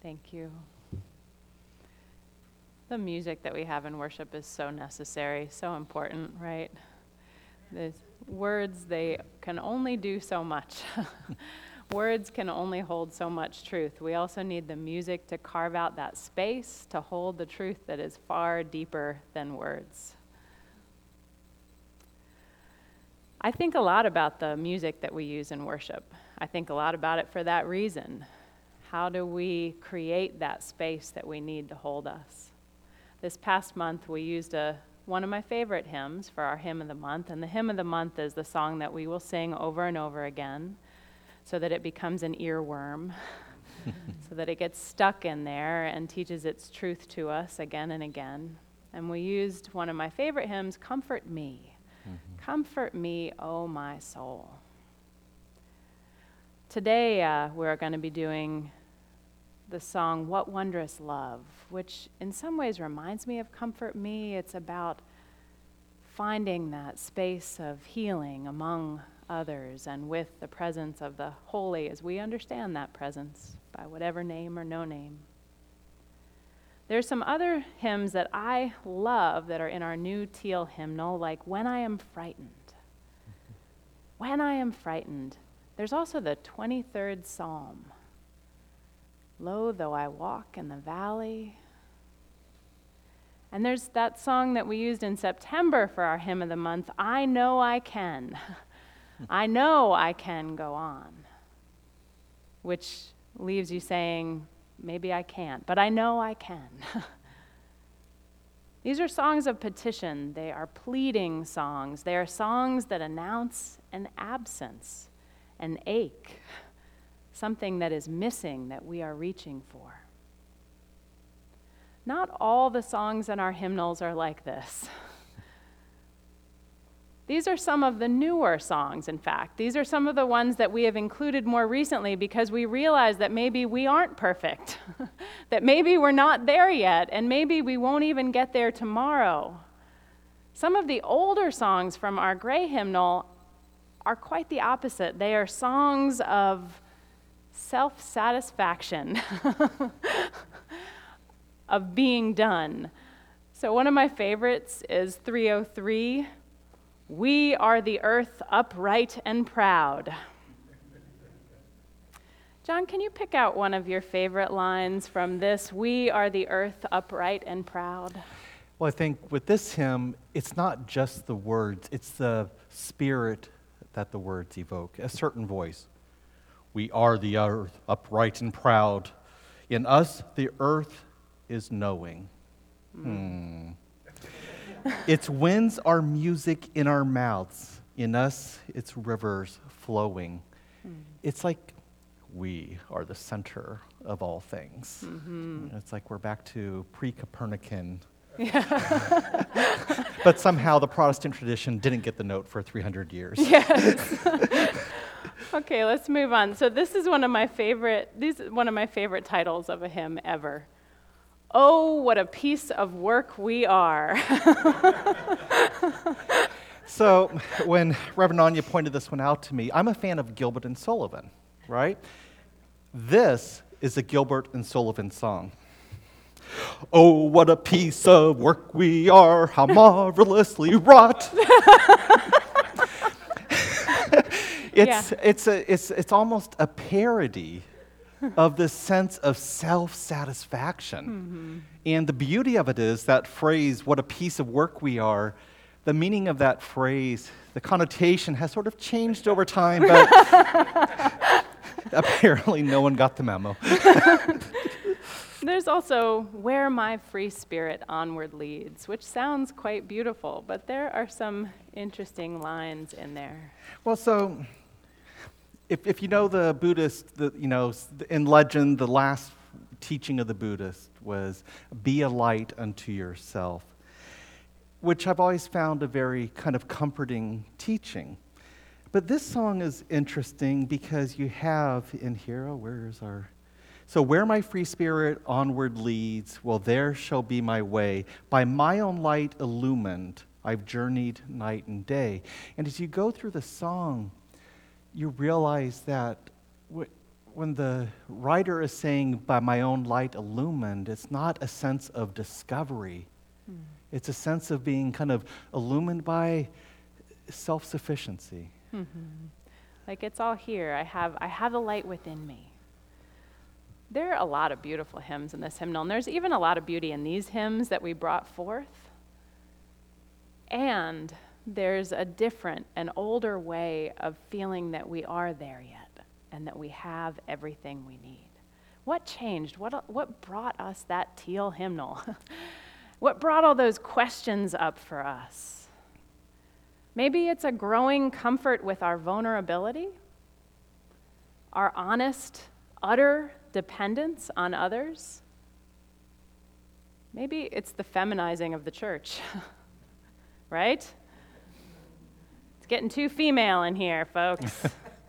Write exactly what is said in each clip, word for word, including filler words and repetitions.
Thank you. The music that we have in worship is so necessary, so important, right? The words, they can only do so much. Words can only hold so much truth. We also need the music to carve out that space to hold the truth that is far deeper than words. I think a lot about the music that we use in worship. I think a lot about it for that reason. How do we create that space that we need to hold us? This past month, we used a, one of my favorite hymns for our hymn of the month, and the hymn of the month is the song that we will sing over and over again so that it becomes an earworm, so that it gets stuck in there and teaches its truth to us again and again. And we used one of my favorite hymns, Comfort Me. Mm-hmm. Comfort me, oh my soul. Today, uh, we're going to be doing the song, What Wondrous Love, which in some ways reminds me of Comfort Me. It's about finding that space of healing among others and with the presence of the holy as we understand that presence by whatever name or no name. There's some other hymns that I love that are in our new teal hymnal, like When I Am Frightened. When I Am Frightened. There's also the twenty-third Psalm. Lo, though I walk in the valley. And there's that song that we used in September for our hymn of the month, I Know I Can. I know I can go on. Which leaves you saying, maybe I can't, but I know I can. These are songs of petition. They are pleading songs. They are songs that announce an absence, an ache, something that is missing that we are reaching for. Not all the songs in our hymnals are like this. These are some of the newer songs, in fact. These are some of the ones that we have included more recently because we realize that maybe we aren't perfect, that maybe we're not there yet, and maybe we won't even get there tomorrow. Some of the older songs from our gray hymnal are quite the opposite. They are songs of self-satisfaction, of being done. So one of my favorites is three oh three, We are the earth upright and proud. John, can you pick out one of your favorite lines from this, We are the earth upright and proud? Well, I think with this hymn, it's not just the words, it's the spirit that the words evoke, a certain voice. We are the earth, upright and proud. In us, the earth is knowing. Mm. Hmm. Its winds are music in our mouths. In us, its rivers flowing. Mm. It's like we are the center of all things. Mm-hmm. It's like we're back to pre-Copernican. Yeah. But somehow the Protestant tradition didn't get the note for three hundred years. Yes. Okay, let's move on. So this is one of my favorite, these is one of my favorite titles of a hymn ever. Oh, what a piece of work we are. So when Reverend Anya pointed this one out to me, I'm a fan of Gilbert and Sullivan, right? This is a Gilbert and Sullivan song. Oh, what a piece of work we are, how marvelously wrought. It's, yeah. it's, a, it's, it's almost a parody of this sense of self-satisfaction. Mm-hmm. And the beauty of it is that phrase, what a piece of work we are, the meaning of that phrase, the connotation has sort of changed over time, but apparently no one got the memo. There's also Where My Free Spirit Onward Leads, which sounds quite beautiful, but there are some interesting lines in there. Well, so if if you know the Buddhist, the, you know, in legend, the last teaching of the Buddhist was be a light unto yourself, which I've always found a very kind of comforting teaching. But this song is interesting because you have in here, oh, where is our... So where my free spirit onward leads, well, there shall be my way. By my own light illumined, I've journeyed night and day. And as you go through the song, you realize that, when the writer is saying, by my own light illumined, it's not a sense of discovery. Mm. It's a sense of being kind of illumined by self-sufficiency. Mm-hmm. Like it's all here. I have, I have the light within me. There are a lot of beautiful hymns in this hymnal, and there's even a lot of beauty in these hymns that we brought forth. And there's a different, an older way of feeling that we are there yet, and that we have everything we need. What changed? What, what brought us that teal hymnal? What brought all those questions up for us? Maybe it's a growing comfort with our vulnerability, our honest, utter dependence on others. Maybe it's the feminizing of the church, right? It's getting too female in here, folks.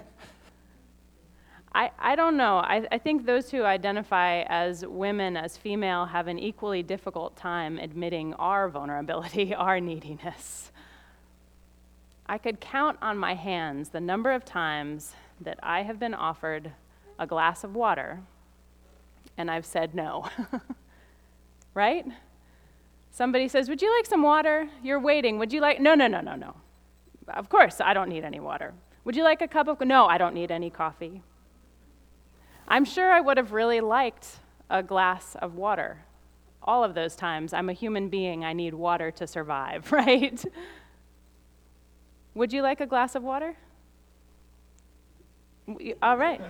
I, I don't know. I, I think those who identify as women, as female, have an equally difficult time admitting our vulnerability, our neediness. I could count on my hands the number of times that I have been offered a glass of water and I've said no. Right? Somebody says, would you like some water? You're waiting. Would you like, no, no, no, no, no. Of course, I don't need any water. Would you like a cup of, no, I don't need any coffee. I'm sure I would have really liked a glass of water. All of those times, I'm a human being, I need water to survive, right? Would you like a glass of water? All right.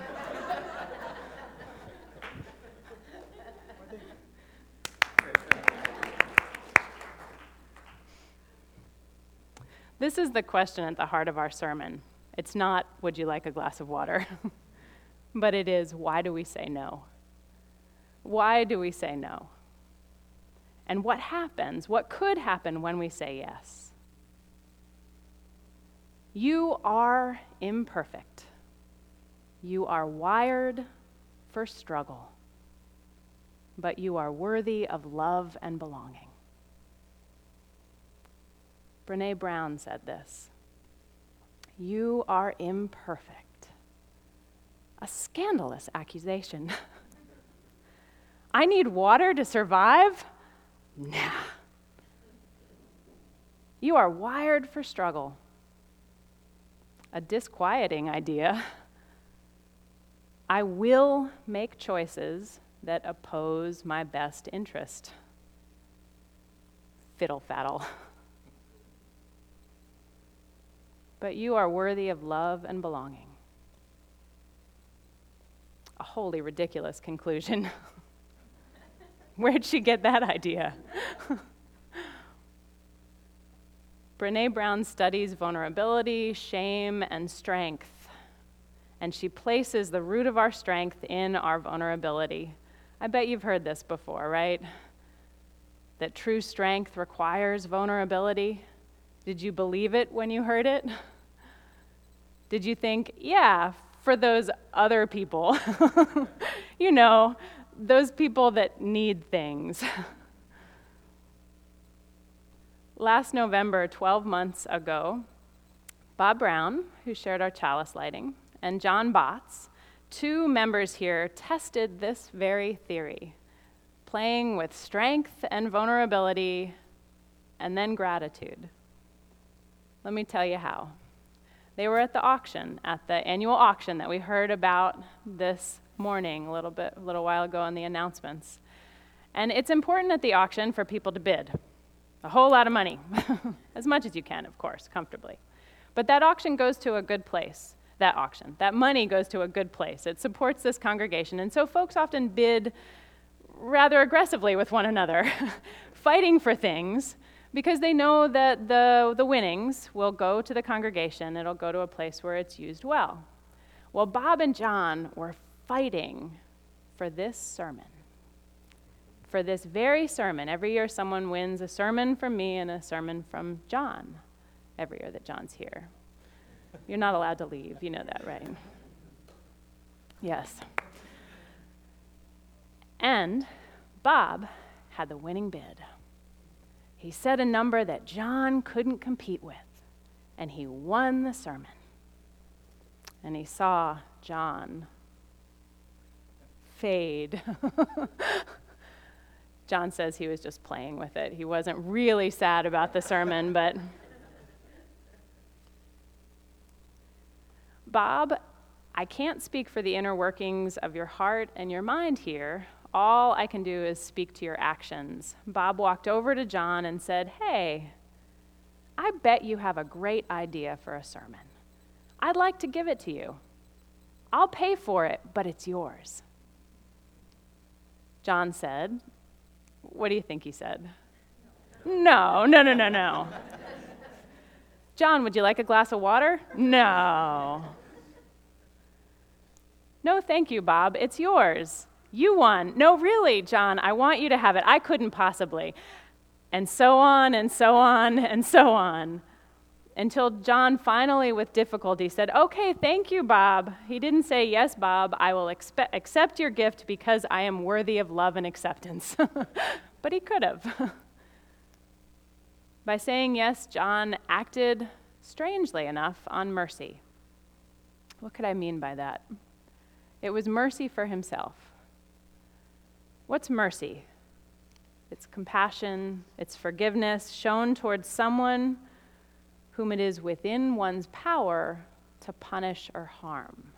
This is the question at the heart of our sermon. It's not, would you like a glass of water? But it is, why do we say no? Why do we say no? And what happens, what could happen when we say yes? You are imperfect. You are wired for struggle. But you are worthy of love and belonging. Brené Brown said this. You are imperfect. A scandalous accusation. I need water to survive? Nah. You are wired for struggle. A disquieting idea. I will make choices that oppose my best interest. Fiddle faddle. But you are worthy of love and belonging. A wholly ridiculous conclusion. Where'd she get that idea? Brené Brown studies vulnerability, shame, and strength. And she places the root of our strength in our vulnerability. I bet you've heard this before, right? That true strength requires vulnerability. Did you believe it when you heard it? Did you think, yeah, for those other people, you know, those people that need things. Last November, twelve months ago, Bob Brown, who shared our chalice lighting, and John Botts, two members here, tested this very theory, playing with strength and vulnerability and then gratitude. Let me tell you how. They were at the auction, at the annual auction that we heard about this morning a little bit, a little while ago in the announcements. And it's important at the auction for people to bid. A whole lot of money. As much as you can, of course, comfortably. But that auction goes to a good place. That auction, that money goes to a good place. It supports this congregation. And so folks often bid rather aggressively with one another, fighting for things, because they know that the, the winnings will go to the congregation. It'll go to a place where it's used well. Well, Bob and John were fighting for this sermon. For this very sermon. Every year someone wins a sermon from me and a sermon from John. Every year that John's here. You're not allowed to leave. You know that, right? Yes. And Bob had the winning bid. He said a number that John couldn't compete with, and he won the sermon. And he saw John fade. John says he was just playing with it. He wasn't really sad about the sermon, but Bob, I can't speak for the inner workings of your heart and your mind here. All I can do is speak to your actions. Bob walked over to John and said, "Hey, I bet you have a great idea for a sermon. I'd like to give it to you. I'll pay for it, but it's yours." John said, what do you think he said? No, no, no, no, no. John, would you like a glass of water? No. No, thank you, Bob. It's yours. You won. No, really, John, I want you to have it. I couldn't possibly. And so on and so on and so on. Until John finally, with difficulty, said, "Okay, thank you, Bob." He didn't say, "Yes, Bob, I will expe- accept your gift because I am worthy of love and acceptance." But he could have. By saying yes, John acted, strangely enough, on mercy. What could I mean by that? It was mercy for himself. What's mercy? It's compassion, it's forgiveness shown towards someone whom it is within one's power to punish or harm.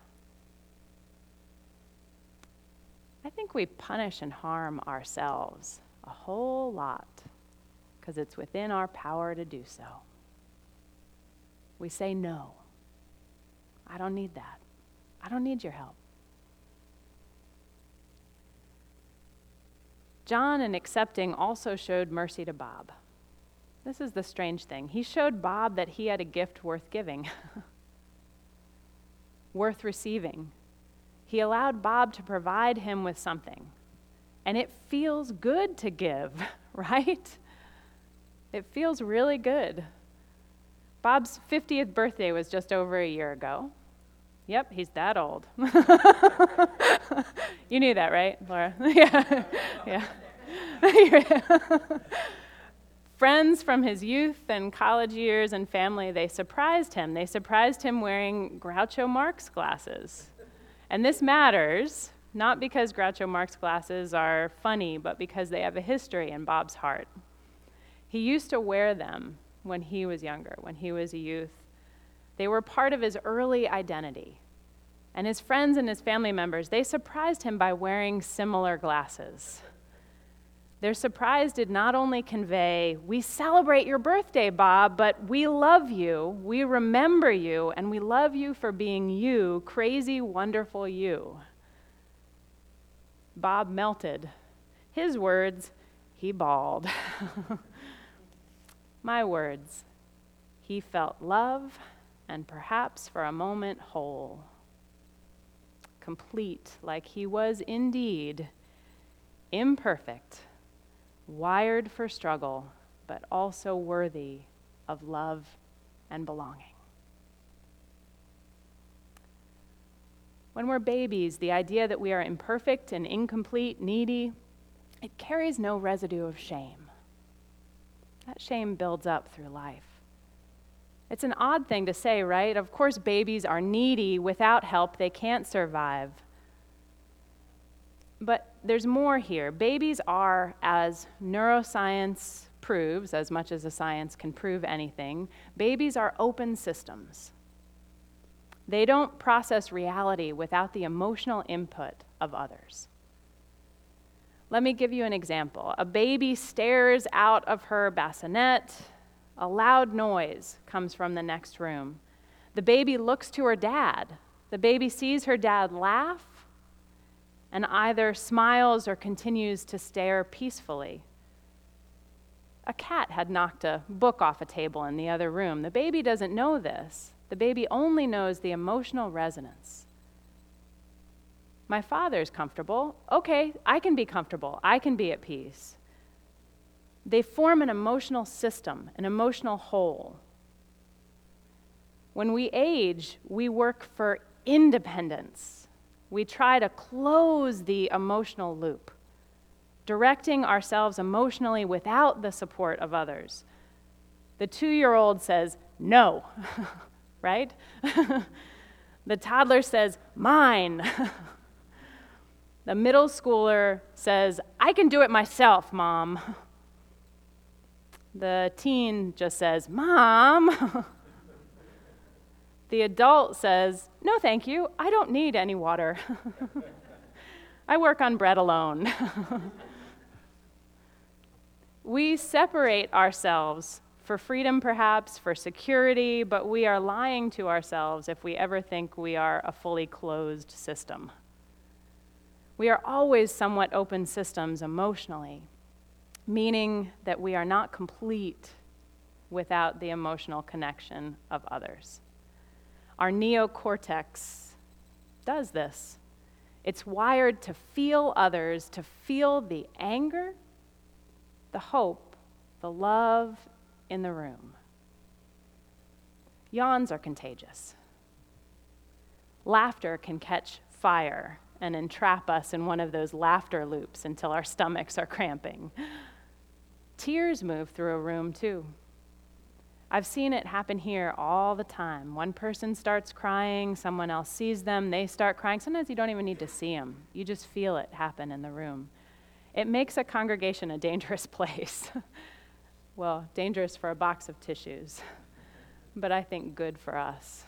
I think we punish and harm ourselves a whole lot because it's within our power to do so. We say, "No, I don't need that. I don't need your help." John, in accepting, also showed mercy to Bob. This is the strange thing. He showed Bob that he had a gift worth giving, worth receiving. He allowed Bob to provide him with something. And it feels good to give, right? It feels really good. Bob's fiftieth birthday was just over a year ago. Yep, he's that old. You knew that, right, Laura? Yeah. Yeah. Friends from his youth and college years and family, they surprised him. They surprised him wearing Groucho Marx glasses. And this matters, not because Groucho Marx glasses are funny, but because they have a history in Bob's heart. He used to wear them when he was younger, when he was a youth. They were part of his early identity. And his friends and his family members, they surprised him by wearing similar glasses. Their surprise did not only convey, "We celebrate your birthday, Bob, but we love you, we remember you, and we love you for being you, crazy, wonderful you." Bob melted. His words, he bawled. My words, he felt love and perhaps for a moment whole, complete, like he was indeed imperfect, wired for struggle, but also worthy of love and belonging. When we're babies, the idea that we are imperfect and incomplete, needy, it carries no residue of shame. That shame builds up through life. It's an odd thing to say, right? Of course, babies are needy. Without help, they can't survive. But there's more here. Babies are, as neuroscience proves, as much as a science can prove anything, babies are open systems. They don't process reality without the emotional input of others. Let me give you an example. A baby stares out of her bassinet. A loud noise comes from the next room. The baby looks to her dad. The baby sees her dad laugh and either smiles or continues to stare peacefully. A cat had knocked a book off a table in the other room. The baby doesn't know this. The baby only knows the emotional resonance. My father's comfortable. Okay, I can be comfortable. I can be at peace. They form an emotional system, an emotional whole. When we age, we work for independence. We try to close the emotional loop, directing ourselves emotionally without the support of others. The two-year-old says, "No," right? The toddler says, "Mine." The middle schooler says, "I can do it myself, Mom." The teen just says, "Mom." The adult says, "No, thank you. I don't need any water. I work on bread alone." We separate ourselves for freedom, perhaps, for security, but we are lying to ourselves if we ever think we are a fully closed system. We are always somewhat open systems emotionally, meaning that we are not complete without the emotional connection of others. Our neocortex does this. It's wired to feel others, to feel the anger, the hope, the love in the room. Yawns are contagious. Laughter can catch fire and entrap us in one of those laughter loops until our stomachs are cramping. Tears move through a room too. I've seen it happen here all the time. One person starts crying, someone else sees them, they start crying. Sometimes you don't even need to see them. You just feel it happen in the room. It makes a congregation a dangerous place. Well, dangerous for a box of tissues, but I think good for us.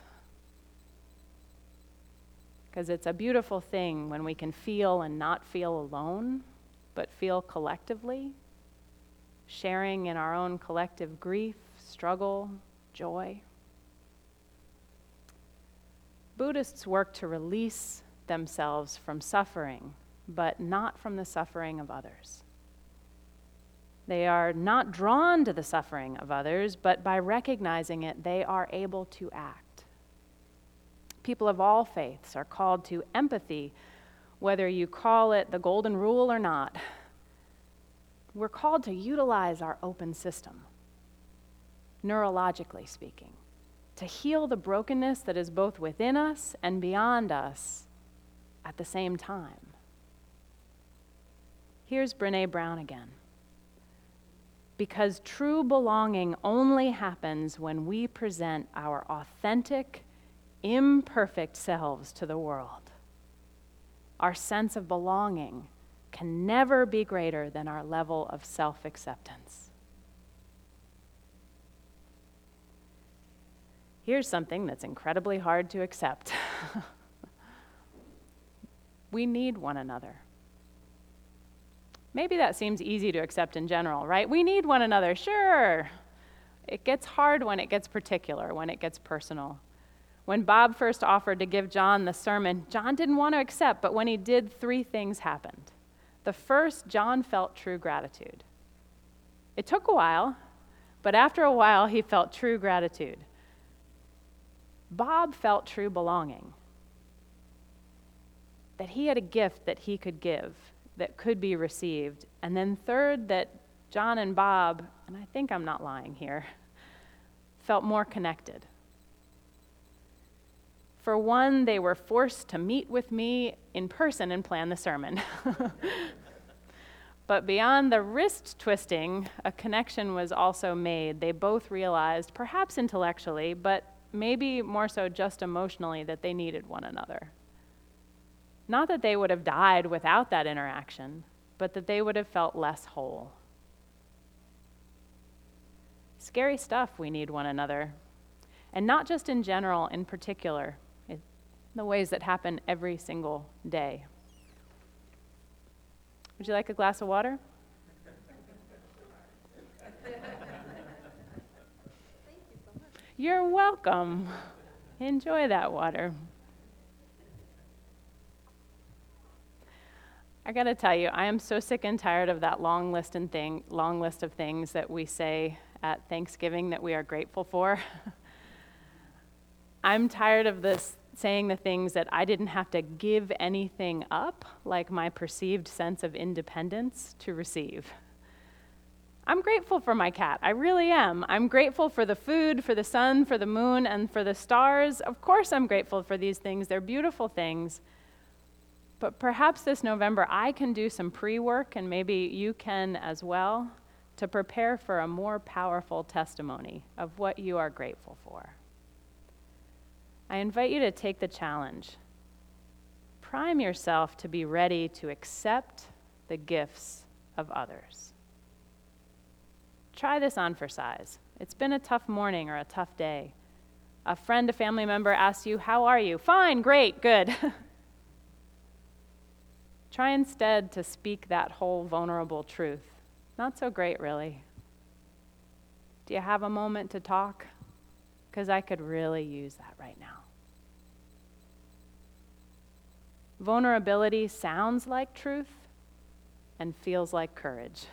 Because it's a beautiful thing when we can feel and not feel alone, but feel collectively, sharing in our own collective grief, struggle, joy. Buddhists work to release themselves from suffering, but not from the suffering of others. They are not drawn to the suffering of others, but by recognizing it, they are able to act. People of all faiths are called to empathy, whether you call it the golden rule or not. We're called to utilize our open system, neurologically speaking, to heal the brokenness that is both within us and beyond us at the same time. Here's Brené Brown again. Because true belonging only happens when we present our authentic, imperfect selves to the world. Our sense of belonging can never be greater than our level of self-acceptance. Here's something that's incredibly hard to accept. We need one another. Maybe that seems easy to accept in general, right? We need one another, sure. It gets hard when it gets particular, when it gets personal. When Bob first offered to give John the sermon, John didn't want to accept, but when he did, three things happened. The first, John felt true gratitude. It took a while, but after a while, he felt true gratitude. Bob felt true belonging, that he had a gift that he could give, that could be received. And then third, that John and Bob, and I think I'm not lying here, felt more connected. For one, they were forced to meet with me in person and plan the sermon. But beyond the wrist twisting, a connection was also made. They both realized, perhaps intellectually, but maybe more so just emotionally, that they needed one another. Not that they would have died without that interaction, but that they would have felt less whole. Scary stuff, we need one another. And not just in general, in particular, it, the ways that happen every single day. Would you like a glass of water? Thank you so much. You're welcome. Enjoy that water. I gotta tell you, I am so sick and tired of that long list and thing, long list of things that we say at Thanksgiving that we are grateful for. I'm tired of this saying the things that I didn't have to give anything up, like my perceived sense of independence, to receive. I'm grateful for my cat. I really am. I'm grateful for the food, for the sun, for the moon, and for the stars. Of course I'm grateful for these things. They're beautiful things. But perhaps this November I can do some pre-work, and maybe you can as well, to prepare for a more powerful testimony of what you are grateful for. I invite you to take the challenge. prime yourself to be ready to accept the gifts of others. Try this on for size. It's been a tough morning or a tough day. A friend, a family member asks you, "How are you?" "Fine, great, good." Try instead to speak that whole vulnerable truth. "Not so great, really. Do you have a moment to talk? Because I could really use that right now." Vulnerability sounds like truth and feels like courage.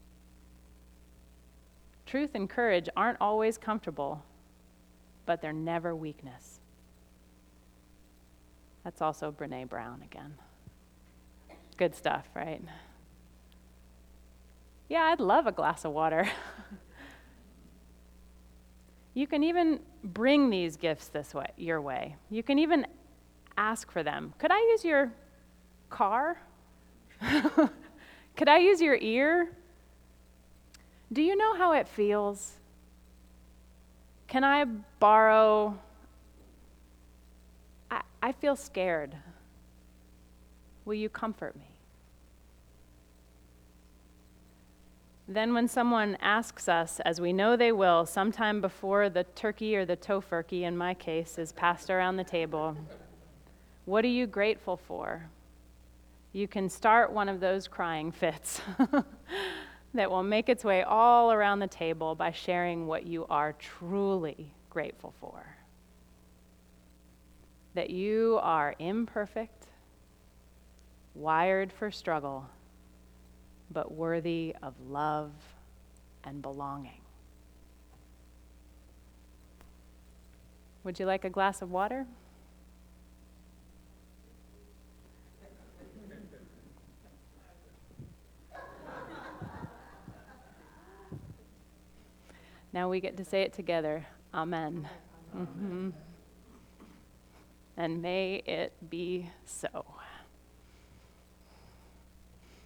Truth and courage aren't always comfortable, but they're never weakness. That's also Brené Brown again. Good stuff, right? Yeah, I'd love a glass of water. You can even bring these gifts this way, your way. You can even ask for them. "Could I use your car? Could I use your ear? Do you know how it feels? Can I borrow? I, I feel scared. Will you comfort me?" Then when someone asks us, as we know they will, sometime before the turkey or the tofurkey, in my case, is passed around the table, "What are you grateful for?" You can start one of those crying fits that will make its way all around the table by sharing what you are truly grateful for. That you are imperfect, wired for struggle, but worthy of love and belonging. Would you like a glass of water? Now we get to say it together. Amen. Mm-hmm. And may it be so.